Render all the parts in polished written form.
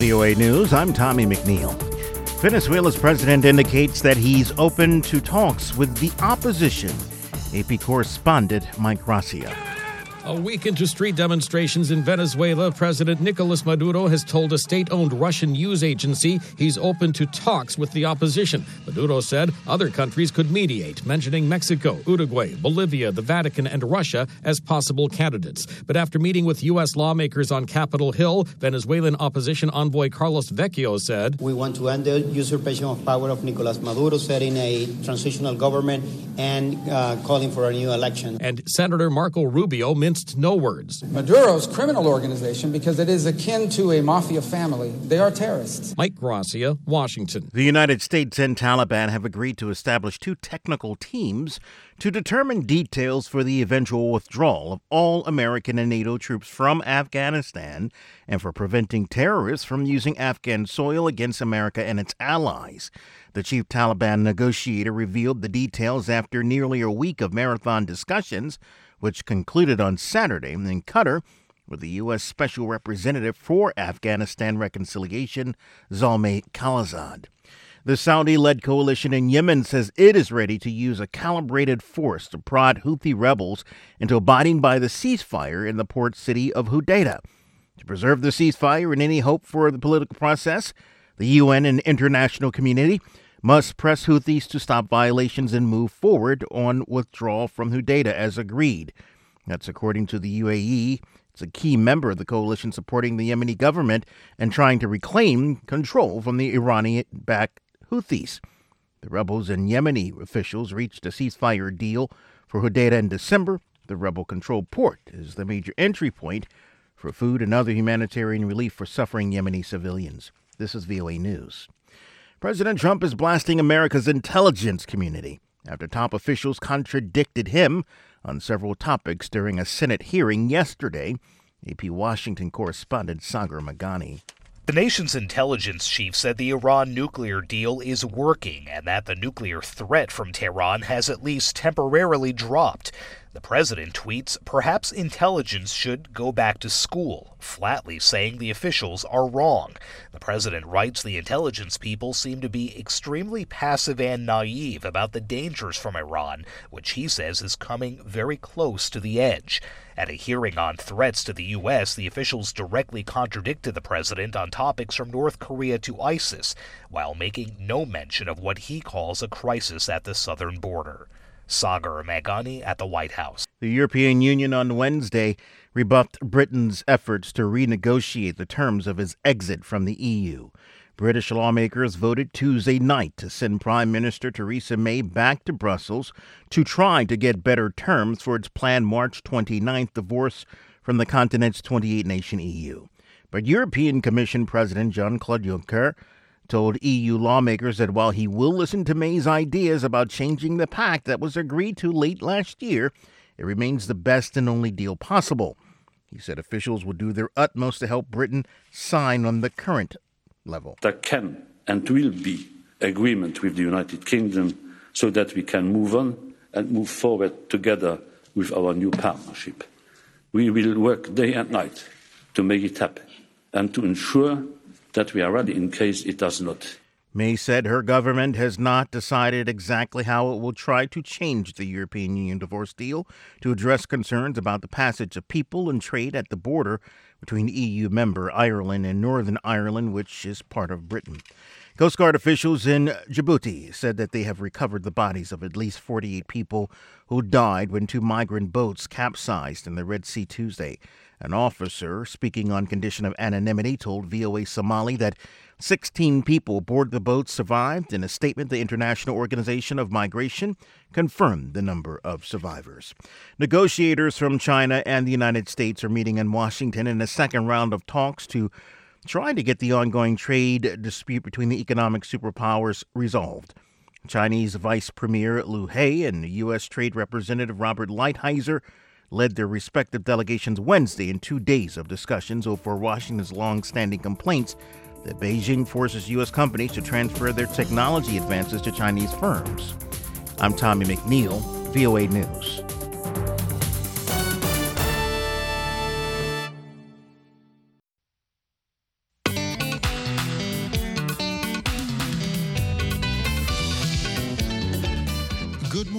VOA News, I'm Tommy McNeil. Venezuela's president indicates that he's open to talks with the opposition. AP correspondent Mike Gracia. A week into street demonstrations in Venezuela, President Nicolas Maduro has told a state-owned Russian news agency he's open to talks with the opposition. Maduro said other countries could mediate, mentioning Mexico, Uruguay, Bolivia, the Vatican, and Russia as possible candidates. But after meeting with U.S. lawmakers on Capitol Hill, Venezuelan opposition envoy Carlos Vecchio said, "We want to end the usurpation of power of Nicolas Maduro, setting a transitional government and calling for a new election." And Senator Marco Rubio minced no words. Maduro's criminal organization, because it is akin to a mafia family, they are terrorists. Mike Gracia, Washington. The United States and Taliban have agreed to establish two technical teams to determine details for the eventual withdrawal of all American and NATO troops from Afghanistan and for preventing terrorists from using Afghan soil against America and its allies. The chief Taliban negotiator revealed the details after nearly a week of marathon discussions, which concluded on Saturday in Qatar with the U.S. Special Representative for Afghanistan Reconciliation, Zalmay Khalilzad. The Saudi-led coalition in Yemen says it is ready to use a calibrated force to prod Houthi rebels into abiding by the ceasefire in the port city of Hodeidah. To preserve the ceasefire and any hope for the political process, the UN and international community must press Houthis to stop violations and move forward on withdrawal from Hodeidah as agreed. That's according to the UAE. It's a key member of the coalition supporting the Yemeni government and trying to reclaim control from the Iranian-backed Houthis. The rebels and Yemeni officials reached a ceasefire deal for Hodeidah in December. The rebel-controlled port is the major entry point for food and other humanitarian relief for suffering Yemeni civilians. This is VOA News. President Trump is blasting America's intelligence community after top officials contradicted him on several topics during a Senate hearing yesterday. AP Washington correspondent Sagar Magani. The nation's intelligence chief said the Iran nuclear deal is working and that the nuclear threat from Tehran has at least temporarily dropped. The president tweets, "Perhaps intelligence should go back to school," flatly saying the officials are wrong. The president writes the intelligence people seem to be extremely passive and naive about the dangers from Iran, which he says is coming very close to the edge. At a hearing on threats to the U.S., the officials directly contradicted the president on topics from North Korea to ISIS, while making no mention of what he calls a crisis at the southern border. Sagar Magani at the White House. The European Union on Wednesday rebuffed Britain's efforts to renegotiate the terms of its exit from the EU. British lawmakers voted Tuesday night to send Prime Minister Theresa May back to Brussels to try to get better terms for its planned March 29th divorce from the continent's 28-nation EU. But European Commission President Jean-Claude Juncker told EU lawmakers that while he will listen to May's ideas about changing the pact that was agreed to late last year, it remains the best and only deal possible. He said officials will do their utmost to help Britain sign on the current level. There can and will be agreement with the United Kingdom so that we can move on and move forward together with our new partnership. We will work day and night to make it happen and to ensure that we are ready in case it does not. May said her government has not decided exactly how it will try to change the European Union divorce deal to address concerns about the passage of people and trade at the border between EU member Ireland and Northern Ireland, which is part of Britain. Coast Guard officials in Djibouti said that they have recovered the bodies of at least 48 people who died when two migrant boats capsized in the Red Sea Tuesday. An officer speaking on condition of anonymity told VOA Somali that 16 people aboard the boat survived. In a statement, the International Organization of Migration confirmed the number of survivors. Negotiators from China and the United States are meeting in Washington in a second round of talks to try to get the ongoing trade dispute between the economic superpowers resolved. Chinese Vice Premier Liu He and U.S. Trade Representative Robert Lighthizer led their respective delegations Wednesday in 2 days of discussions over Washington's long-standing complaints that Beijing forces U.S. companies to transfer their technology advances to Chinese firms. I'm Tommy McNeil, VOA News.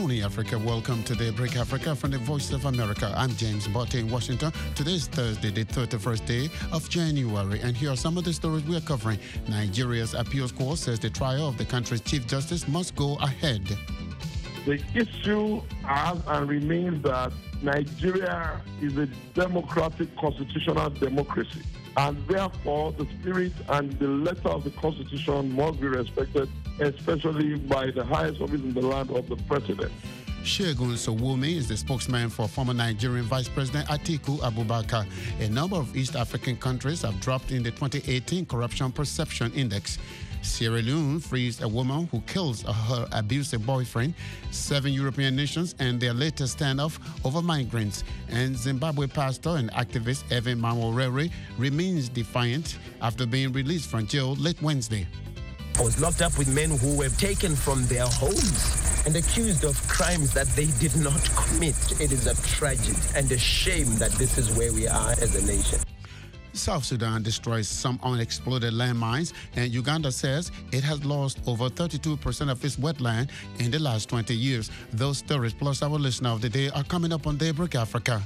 morning, Africa. Welcome to Daybreak Africa from the Voice of America. I'm James Botte in Washington. Today is Thursday, the 31st day of January, and here are some of the stories we are covering. Nigeria's appeals court says the trial of the country's Chief Justice must go ahead. The issue has and remains that Nigeria is a democratic constitutional democracy, and therefore the spirit and the letter of the Constitution must be respected, especially by the highest office in the land of the President. Segun Sowunmi is the spokesman for former Nigerian Vice President Atiku Abubakar. A number of East African countries have dropped in the 2018 Corruption Perception Index. Sierra Leone frees a woman who kills her abusive boyfriend. 7 European nations and their latest standoff over migrants. And Zimbabwe pastor and activist Evan Maworere remains defiant after being released from jail late Wednesday. I was locked up with men who were taken from their homes and accused of crimes that they did not commit. It is a tragedy and a shame that this is where we are as a nation. South Sudan destroys some unexploded landmines, and Uganda says it has lost over 32% of its wetland in the last 20 years. Those stories plus our listener of the day are coming up on Daybreak Africa.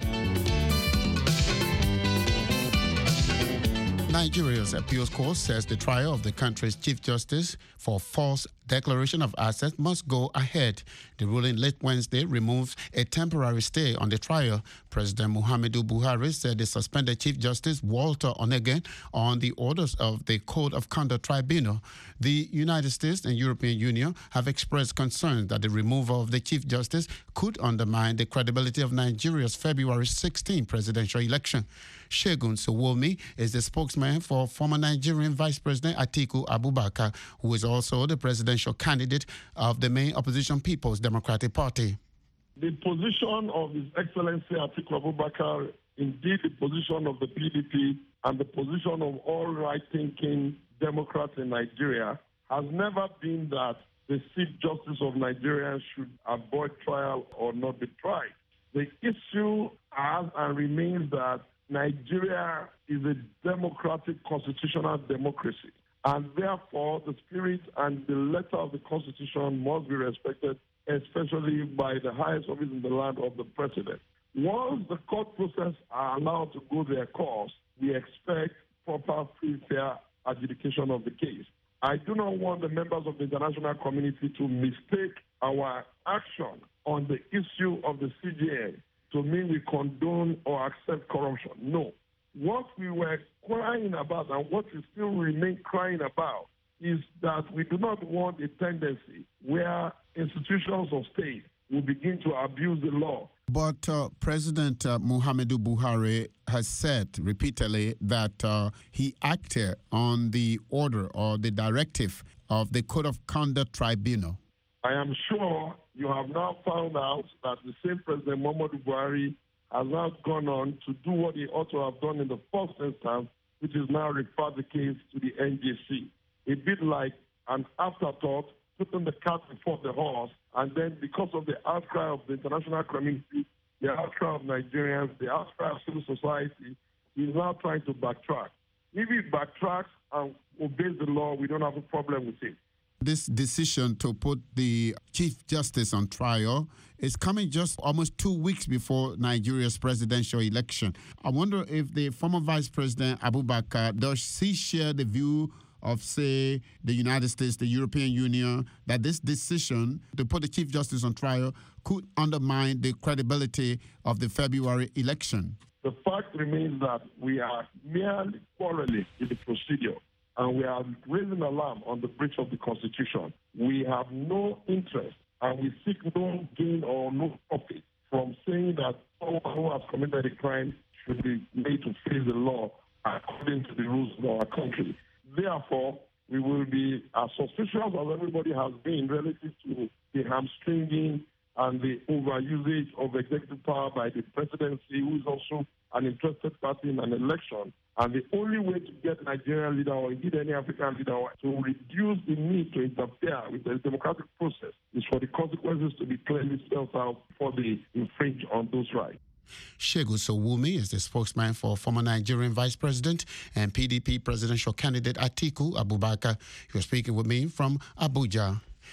Nigeria's appeals court says the trial of the country's Chief Justice for false declaration of assets must go ahead. The ruling late Wednesday removes a temporary stay on the trial. President Muhammadu Buhari said the suspended Chief Justice Walter Onnoghen on the orders of the Code of Conduct Tribunal. The United States and European Union have expressed concerns that the removal of the Chief Justice could undermine the credibility of Nigeria's February 16 presidential election. Segun Sowunmi is the spokesman for former Nigerian Vice President Atiku Abubakar, who is also the presidential candidate of the main opposition People's Democratic Party. The position of His Excellency Atiku Abubakar, indeed the position of the PDP and the position of all right-thinking Democrats in Nigeria, has never been that the Chief Justice of Nigeria should avoid trial or not be tried. The issue has and remains that Nigeria is a democratic constitutional democracy, and therefore the spirit and the letter of the Constitution must be respected, especially by the highest office in the land of the President. Once the court process are allowed to go their course, we expect proper, free, fair adjudication of the case. I do not want the members of the international community to mistake our action on the issue of the CJN to mean we condone or accept corruption. No. What we were crying about and what we still remain crying about is that we do not want a tendency where institutions of state will begin to abuse the law. But President Muhammadu Buhari has said repeatedly that he acted on the order or the directive of the Code of Conduct Tribunal. I am sure you have now found out that the same President Muhammadu Buhari has now gone on to do what he ought to have done in the first instance, which is now refer the case to the NJC. A bit like an afterthought, putting the cart before the horse, and then because of the outcry of the international community, the outcry of Nigerians, the outcry of civil society, he is now trying to backtrack. If he backtracks and obeys the law, we don't have a problem with it. This decision to put the Chief Justice on trial is coming just almost 2 weeks before Nigeria's presidential election. I wonder if the former Vice President Abubakar, does he share the view of, say, the United States, the European Union, that this decision to put the Chief Justice on trial could undermine the credibility of the February election? The fact remains that we are merely quarreling in the procedure, and we are raising alarm on the breach of the Constitution. We have no interest, and we seek no gain or no profit from saying that someone who has committed a crime should be made to face the law according to the rules of our country. Therefore, we will be as suspicious as everybody has been relative to the hamstringing and the overusage of executive power by the presidency, who is also an interested party in an election. And the only way to get Nigerian leader or indeed any African leader to reduce the need to interfere with the democratic process is for the consequences to be clearly spelled out before they infringe on those rights. Segun Sowunmi is the spokesman for former Nigerian Vice President and PDP presidential candidate Atiku Abubakar. He was speaking with me from Abuja.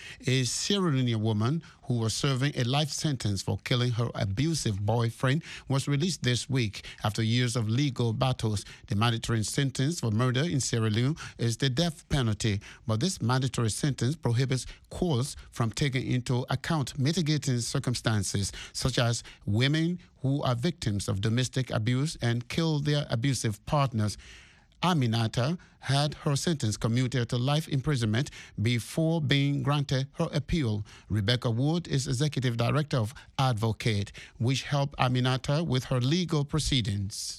A Sierra Leonean woman who was serving a life sentence for killing her abusive boyfriend was released this week after years of legal battles. The mandatory sentence for murder in Sierra Leone is the death penalty, but this mandatory sentence prohibits courts from taking into account mitigating circumstances such as women who are victims of domestic abuse and kill their abusive partners. Aminata had her sentence commuted to life imprisonment before being granted her appeal. Rebecca Wood is executive director of Advocate, which helped Aminata with her legal proceedings.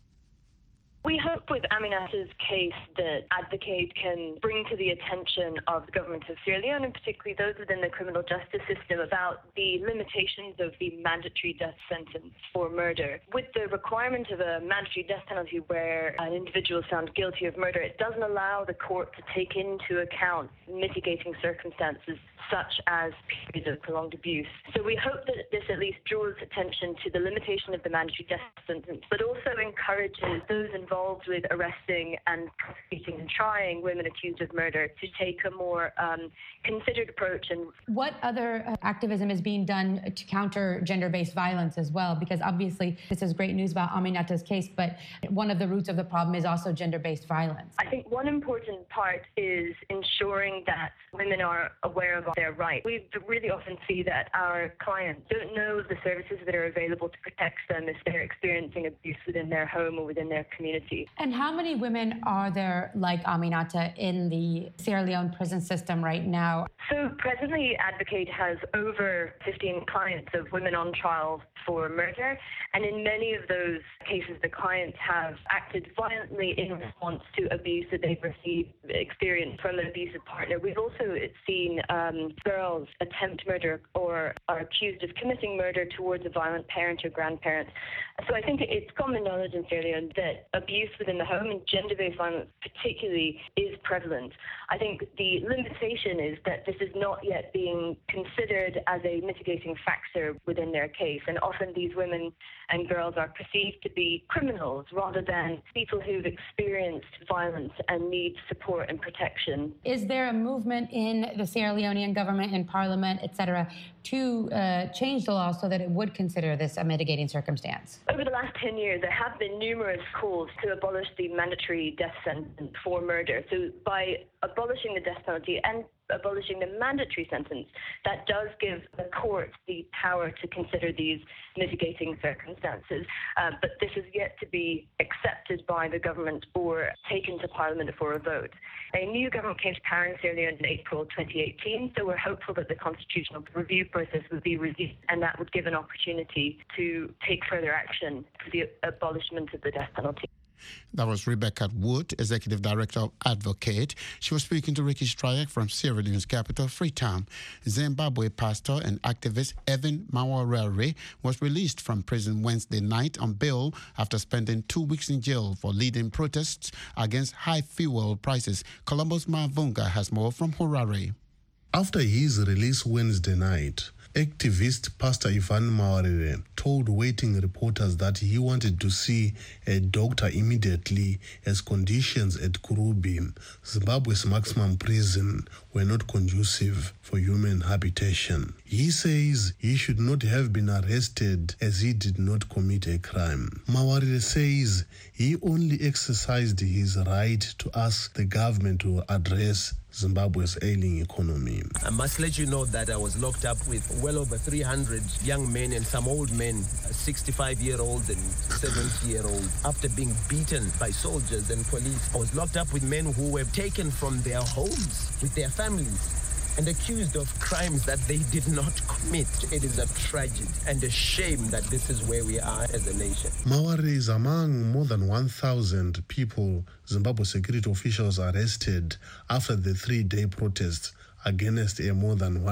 We hope with Aminata's case that Advocate can bring to the attention of the government of Sierra Leone, and particularly those within the criminal justice system, about the limitations of the mandatory death sentence for murder. With the requirement of a mandatory death penalty where an individual is found guilty of murder, it doesn't allow the court to take into account mitigating circumstances such as periods of prolonged abuse. So we hope that this at least draws attention to the limitation of the mandatory death sentence, but also encourages those involved with arresting and prosecuting and trying women accused of murder to take a more considered approach. And what other activism is being done to counter gender-based violence as well? Because obviously this is great news about Aminata's case, but one of the roots of the problem is also gender-based violence. I think one important part is ensuring that women are aware of their rights. We really often see that our clients don't know the services that are available to protect them if they're experiencing abuse within their home or within their community. And how many women are there like Aminata in the Sierra Leone prison system right now? So presently, Advocate has over 15 clients of women on trial for murder, and in many of those cases, the clients have acted violently in response to abuse that they've experienced from an abusive partner. We've also seen girls attempt murder or are accused of committing murder towards a violent parent or grandparent. So I think it's common knowledge in Sierra Leone that abuse within the home and gender-based violence particularly is prevalent. I think the limitation is that this is not yet being considered as a mitigating factor within their case, and often these women and girls are perceived to be criminals rather than people who've experienced violence and need support and protection. Is there a movement in the Sierra Leonean government and parliament, etc., to change the law so that it would consider this a mitigating circumstance? Over the last 10 years, there have been numerous calls to abolish the mandatory death sentence for murder. So by abolishing the death penalty and abolishing the mandatory sentence, that does give the court the power to consider these mitigating circumstances. But this is yet to be accepted by the government or taken to Parliament for a vote. A new government came to power in Sierra Leone in April 2018, so we're hopeful that the constitutional review process would be reviewed, and that would give an opportunity to take further action for the abolishment of the death penalty. That was Rebecca Wood, Executive Director of Advocate. She was speaking to Ricky Stryak from Sierra Leone's capital, Freetown. Zimbabwe pastor and activist Evan Mawarire was released from prison Wednesday night on bail after spending 2 weeks in jail for leading protests against high fuel prices. Columbus Mavunga has more from Harare. After his release Wednesday night, activist Pastor Ivan Mawarire told waiting reporters that he wanted to see a doctor immediately as conditions at Kurubi, Zimbabwe's maximum prison, were not conducive for human habitation. He says he should not have been arrested as he did not commit a crime. Mawarire says he only exercised his right to ask the government to address Zimbabwe's ailing economy. I must let you know that I was locked up with well over 300 young men and some old men, 65-year-old and 70-year-old. After being beaten by soldiers and police, I was locked up with men who were taken from their homes with their families and accused of crimes that they did not commit. It is a tragedy and a shame that this is where we are as a nation. Mawarire is among more than 1,000 people Zimbabwe security officials arrested after the 3-day protest against a more than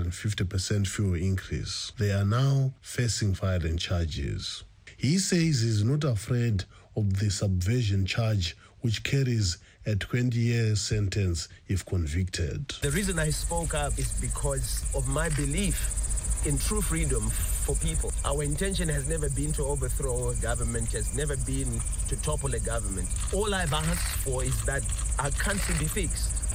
150% fuel increase. They are now facing violent charges. He says he's not afraid of the subversion charge, which carries a 20-year sentence if convicted. The reason I spoke up is because of my belief in true freedom for people. Our intention has never been to overthrow a government, has never been to topple a government. All I've asked for is that our country be fixed.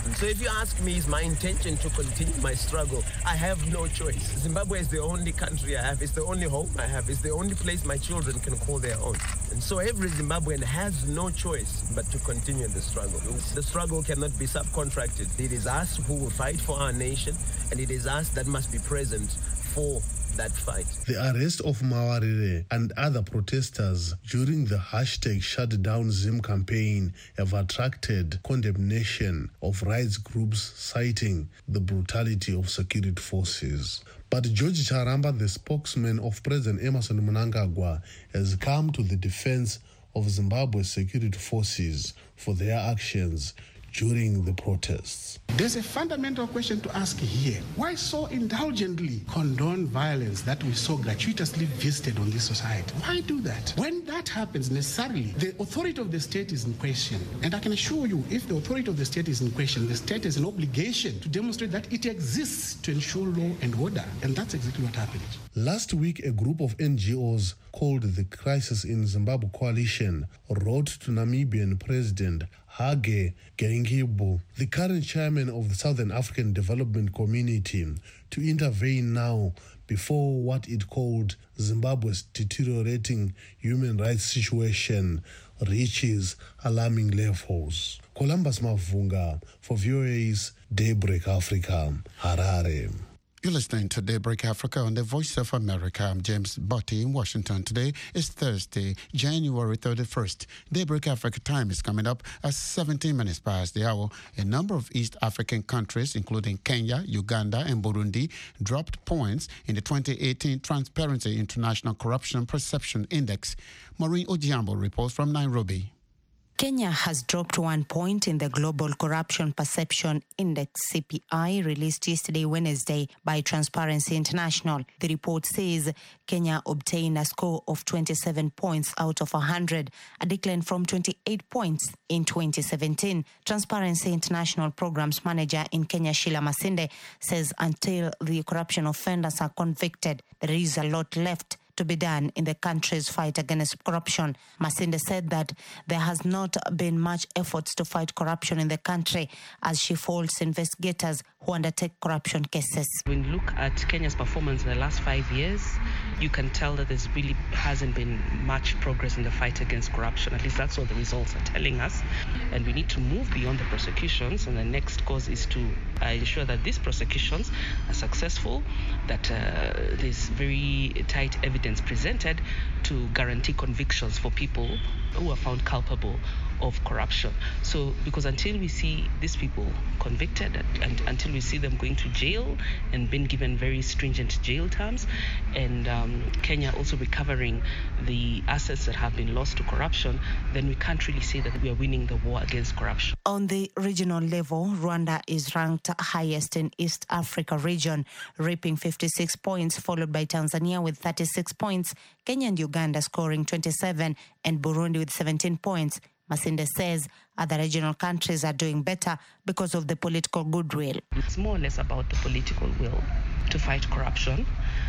And so if you ask me, is my intention to continue my struggle, I have no choice. Zimbabwe is the only country I have. It's the only home I have. It's the only place my children can call their own. And so every Zimbabwean has no choice but to continue the struggle. The struggle cannot be subcontracted. It is us who will fight for our nation, and it is us that must be present for that fight. The arrest of Mawarire and other protesters during the #ShutDownZim campaign have attracted condemnation of rights groups citing the brutality of security forces. But George Charamba, the spokesman of President Emmerson Mnangagwa, has come to the defense of Zimbabwe's security forces for their actions during the protests. There's a fundamental question to ask here. Why so indulgently condone violence that we so gratuitously visited on this society? Why do that? When that happens, necessarily, the authority of the state is in question. And I can assure you, if the authority of the state is in question, the state has an obligation to demonstrate that it exists to ensure law and order. And that's exactly what happened. Last week, a group of NGOs called the Crisis in Zimbabwe Coalition wrote to Namibian President Hage Geingob, the current chairman of the Southern African Development Community, to intervene now before what it called Zimbabwe's deteriorating human rights situation reaches alarming levels. Columbus Mavunga for VOA's Daybreak Africa, Harare. You're listening to Daybreak Africa on the Voice of America. I'm James Botti in Washington. Today is Thursday, January 31st. Daybreak Africa time is coming up at 17 minutes past the hour. A number of East African countries, including Kenya, Uganda, and Burundi, dropped points in the 2018 Transparency International Corruption Perception Index. Maureen Ojiambo reports from Nairobi. Kenya has dropped 1 point in the Global Corruption Perception Index, CPI, released yesterday, Wednesday, by Transparency International. The report says Kenya obtained a score of 27 points out of 100, a decline from 28 points in 2017. Transparency International Programs Manager in Kenya, Sheila Masinde, says until the corruption offenders are convicted, there is a lot left to be done in the country's fight against corruption. Masinde said that there has not been much efforts to fight corruption in the country as she faults investigators who undertake corruption cases. When you look at Kenya's performance in the last 5 years, you can tell that there's really hasn't been much progress in the fight against corruption. At least that's what the results are telling us. And we need to move beyond the prosecutions. And the next cause is to ensure that these prosecutions are successful, that there's very tight evidence presented to guarantee convictions for people who are found culpable of corruption. So, because until we see these people convicted and until we see them going to jail and being given very stringent jail terms, and Kenya also recovering the assets that have been lost to corruption, then we can't really say that we are winning the war against corruption. On the regional level, Rwanda is ranked highest in East Africa region, reaping 56 points, followed by Tanzania with 36 points, Kenya and Uganda scoring 27, and Burundi with 17 points. Masinde says other regional countries are doing better because of the political goodwill. It's more or less about the political will to fight corruption.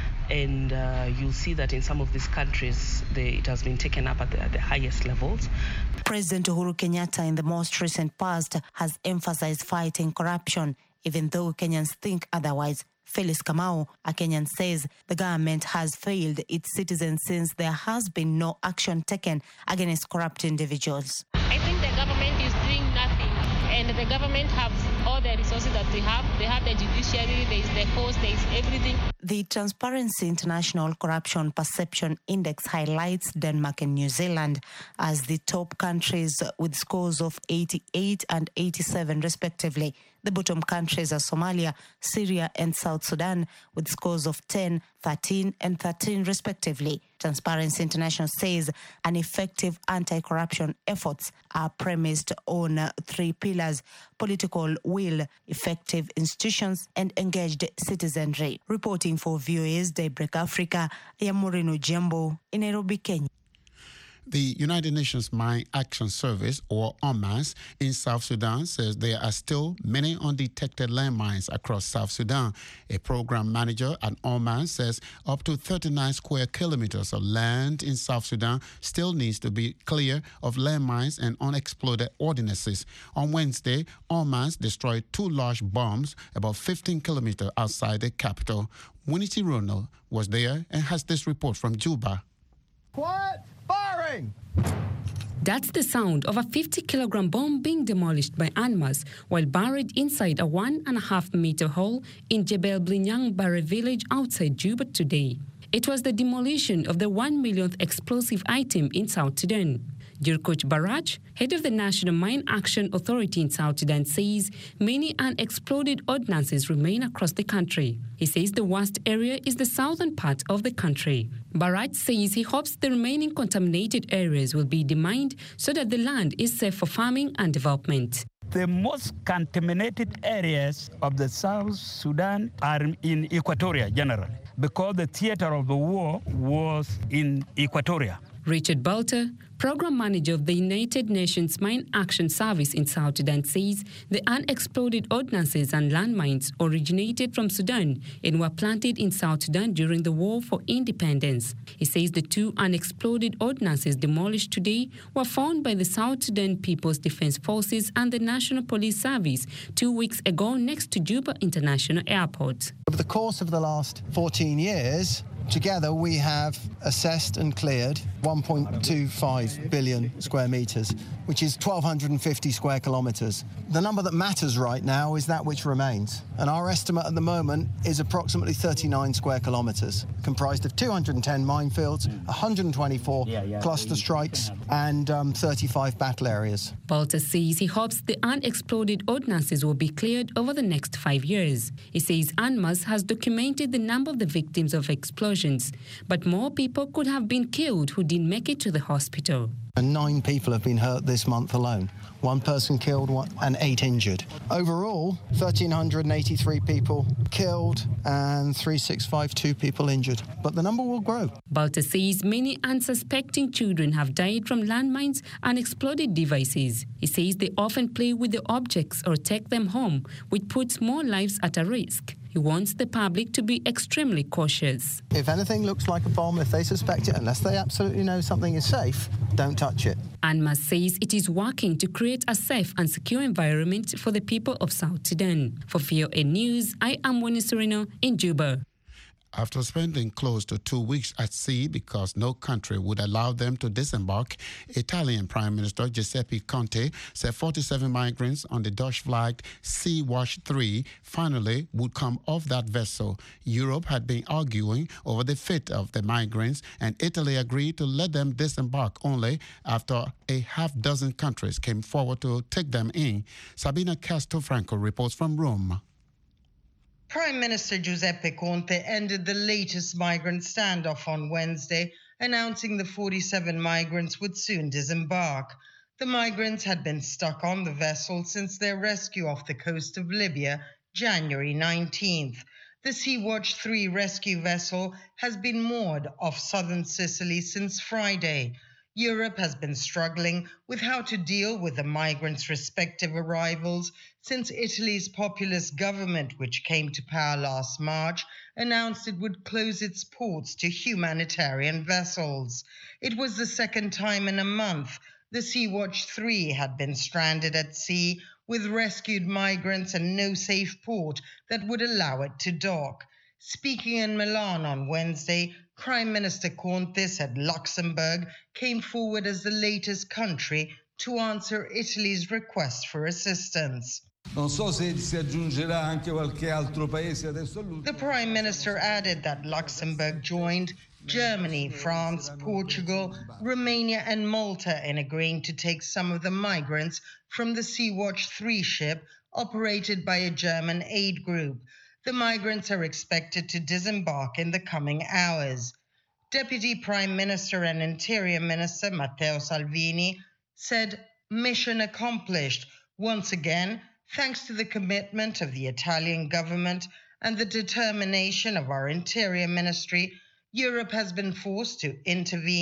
And you'll see that in some of these countries, it has been taken up at the highest levels. President Uhuru Kenyatta in the most recent past has emphasized fighting corruption, even though Kenyans think otherwise. Felix Kamau, a Kenyan, says the government has failed its citizens since there has been no action taken against corrupt individuals. I think the government is doing nothing, and the government has all the resources that they have. They have the judiciary, there is the courts, there is everything. The Transparency International Corruption Perception Index highlights Denmark and New Zealand as the top countries with scores of 88 and 87 respectively. The bottom countries are Somalia, Syria, and South Sudan with scores of 10, 13, and 13 respectively. Transparency International says an effective anti-corruption efforts are premised on 3 pillars: political will, effective institutions, and engaged citizenry. Reporting for VOA's Daybreak Africa, I am Maureen Ojiambo in Nairobi, Kenya. The United Nations Mine Action Service, or UNMAS, in South Sudan says there are still many undetected landmines across South Sudan. A program manager at UNMAS says up to 39 square kilometers of land in South Sudan still needs to be clear of landmines and unexploded ordnances. On Wednesday, UNMAS destroyed 2 large bombs about 15 kilometers outside the capital. Winity Ronald was there and has this report from Juba. Quiet! Firing! That's the sound of a 50-kilogram bomb being demolished by UNMAS while buried inside a 1.5-meter hole in Jebel Blinyang Bare village outside Juba today. It was the demolition of the 1 millionth explosive item in South Sudan. Jurkuch Baraj, head of the National Mine Action Authority in South Sudan, says many unexploded ordnances remain across the country. He says the worst area is the southern part of the country. Baraj says he hopes the remaining contaminated areas will be demined so that the land is safe for farming and development. The most contaminated areas of the South Sudan are in Equatoria generally, because the theater of the war was in Equatoria. Richard Balter, program manager of the United Nations Mine Action Service in South Sudan, says the unexploded ordnances and landmines originated from Sudan and were planted in South Sudan during the War for Independence. He says the 2 unexploded ordnances demolished today were found by the South Sudan People's Defense Forces and the National Police Service 2 weeks ago next to Juba International Airport. Over the course of the last 14 years, together we have assessed and cleared 1.25 billion square metres, which is 1,250 square kilometres. The number that matters right now is that which remains. And our estimate at the moment is approximately 39 square kilometres, comprised of 210 minefields, 124 cluster strikes and 35 battle areas. Balter says he hopes the unexploded ordnances will be cleared over the next 5 years. He says UNMAS has documented the number of the victims of explosions, but more people could have been killed who didn't make it to the hospital. And 9 people have been hurt this month alone. 1 person killed and 8 injured. Overall, 1,383 people killed and 3,652 people injured. But the number will grow. Balter says many unsuspecting children have died from landmines and exploded devices. He says they often play with the objects or take them home, which puts more lives at a risk. He wants the public to be extremely cautious. If anything looks like a bomb, if they suspect it, unless they absolutely know something is safe, don't touch it. UNMAS says it is working to create a safe and secure environment for the people of South Sudan. For VOA News, I am Winnie Sereno in Juba. After spending close to 2 weeks at sea because no country would allow them to disembark, Italian Prime Minister Giuseppe Conte said 47 migrants on the Dutch-flagged Sea-Watch 3 finally would come off that vessel. Europe had been arguing over the fate of the migrants, and Italy agreed to let them disembark only after a half-dozen countries came forward to take them in. Sabina Castofranco reports from Rome. Prime Minister Giuseppe Conte ended the latest migrant standoff on Wednesday, announcing the 47 migrants would soon disembark. The migrants had been stuck on the vessel since their rescue off the coast of Libya, January 19th. The Sea-Watch 3 rescue vessel has been moored off southern Sicily since Friday. Europe has been struggling with how to deal with the migrants' respective arrivals since Italy's populist government, which came to power last March, announced it would close its ports to humanitarian vessels. It was the second time in a month the Sea-Watch 3 had been stranded at sea with rescued migrants and no safe port that would allow it to dock. Speaking in Milan on Wednesday, Prime Minister Conte said Luxembourg came forward as the latest country to answer Italy's request for assistance. The Prime Minister added that Luxembourg joined Germany, France, Portugal, Romania and Malta in agreeing to take some of the migrants from the Sea-Watch 3 ship operated by a German aid group. The migrants are expected to disembark in the coming hours. Deputy Prime Minister and Interior Minister Matteo Salvini said, "Mission accomplished. Once again, thanks to the commitment of the Italian government and the determination of our Interior Ministry, Europe has been forced to intervene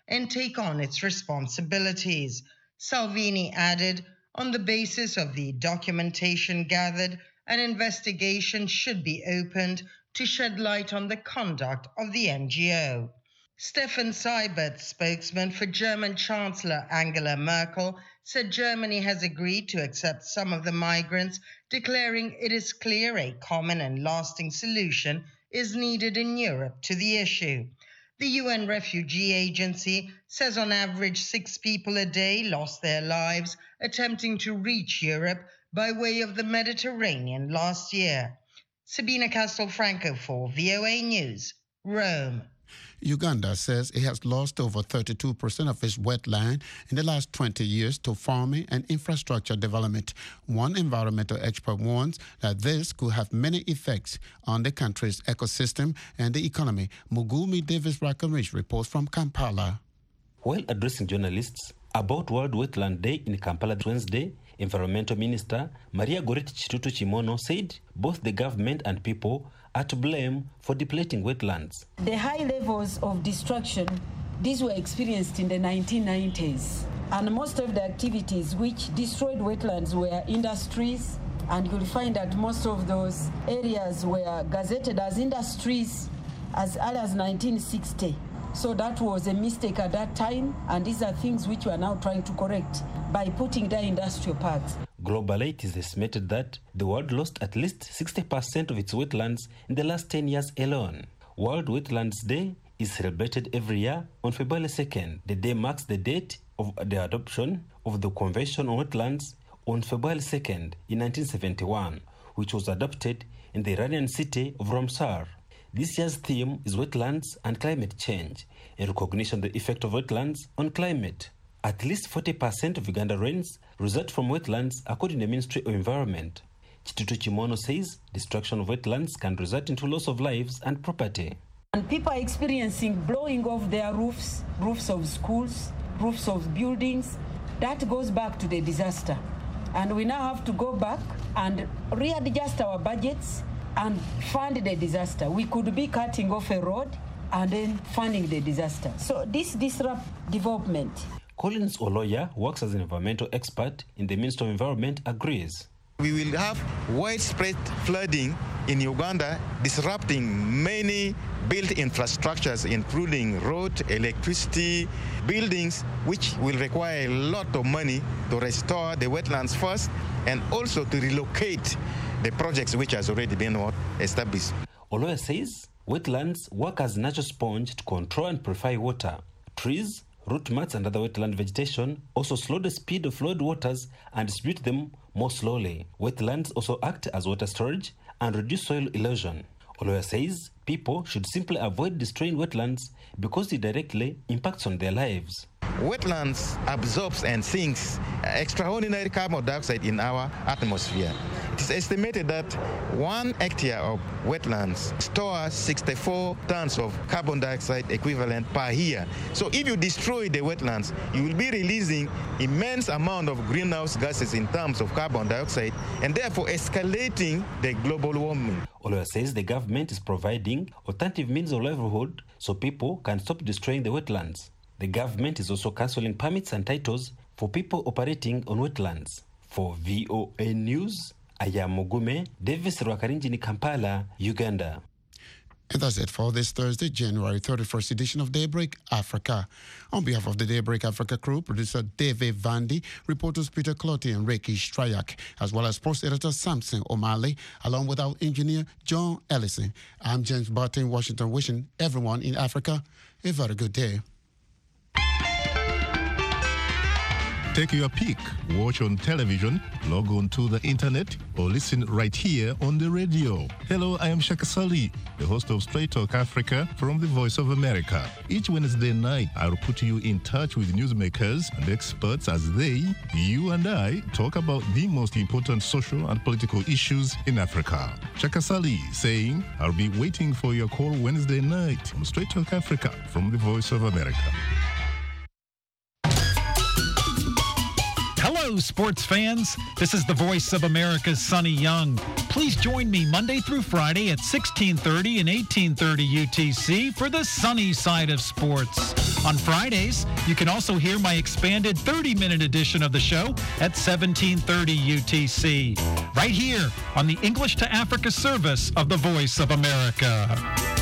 and take on its responsibilities. Salvini added, on the basis of the documentation gathered, an investigation should be opened to shed light on the conduct of the NGO. Stefan Seibert, spokesman for German Chancellor Angela Merkel, said Germany has agreed to accept some of the migrants, declaring it is clear a common and lasting solution is needed in Europe to the issue. The UN Refugee Agency says on average 6 people a day lost their lives attempting to reach Europe by way of the Mediterranean last year. Sabina Castelfranco for VOA News, Rome. Uganda says it has lost over 32% of its wetland in the last 20 years to farming and infrastructure development. One environmental expert warns that this could have many effects on the country's ecosystem and the economy. Mugumi Davis-Rakamich reports from Kampala. While addressing journalists about World Wetland Day in Kampala Wednesday, Environmental Minister Maria Goretti Chitutu Chimono said both the government and people are to blame for depleting wetlands. The high levels of destruction, these were experienced in the 1990s. And most of the activities which destroyed wetlands were industries. And you'll find that most of those areas were gazetted as industries as early as 1960. So that was a mistake at that time. And these are things which we are now trying to correct by putting the industrial parks. Globally, it is estimated that the world lost at least 60% of its wetlands in the last 10 years alone. World Wetlands Day is celebrated every year on February 2nd. The day marks the date of the adoption of the Convention on Wetlands on February 2nd in 1971, which was adopted in the Iranian city of Ramsar. This year's theme is wetlands and climate change, in recognition of the effect of wetlands on climate. At least 40% of Uganda rains result from wetlands, according to the Ministry of Environment. Chitutu Chimono says destruction of wetlands can result into loss of lives and property. And people are experiencing blowing off their roofs, roofs of schools, roofs of buildings. That goes back to the disaster. And we now have to go back and readjust our budgets and fund the disaster. We could be cutting off a road and then funding the disaster. So this disrupts development. Collins Oloya works as an environmental expert in the Ministry of Environment, agrees. We will have widespread flooding in Uganda, disrupting many built infrastructures, including road, electricity, buildings, which will require a lot of money to restore the wetlands first and also to relocate the projects which has already been established. Oloya says wetlands work as a natural sponge to control and purify water. Trees, root mats and other wetland vegetation also slow the speed of flood waters and distribute them more slowly. Wetlands also act as water storage and reduce soil erosion. Oloya says people should simply avoid destroying wetlands because it directly impacts on their lives. Wetlands absorbs and sinks extraordinary carbon dioxide in our atmosphere. It is estimated that 1 hectare of wetlands stores 64 tons of carbon dioxide equivalent per year. So if you destroy the wetlands, you will be releasing immense amount of greenhouse gases in terms of carbon dioxide and therefore escalating the global warming. Oloya says the government is providing alternative means of livelihood so people can stop destroying the wetlands. The government is also cancelling permits and titles for people operating on wetlands. For VOA News, I am Mugume Davis Rwakarinji in Kampala, Uganda. And that's it for this Thursday, January 31st edition of Daybreak Africa. On behalf of the Daybreak Africa crew, producer David Vandy, reporters Peter Clotti and Reiki Strayak, as well as sports editor Samson O'Malley, along with our engineer John Ellison. I'm James Barton in Washington, wishing everyone in Africa a very good day. Take your pick, watch on television, log on to the internet, or listen right here on the radio. Hello, I am Shaka Sali, the host of Straight Talk Africa from the Voice of America. Each Wednesday night, I'll put you in touch with newsmakers and experts as they, you and I, talk about the most important social and political issues in Africa. Shaka Sali saying, I'll be waiting for your call Wednesday night on Straight Talk Africa from the Voice of America. Hello, sports fans. This is the voice of America's Sonny Young. Please join me Monday through Friday at 1630 and 1830 UTC for the sunny side of sports. On Fridays, you can also hear my expanded 30-minute edition of the show at 1730 UTC, right here on the English to Africa service of the Voice of America.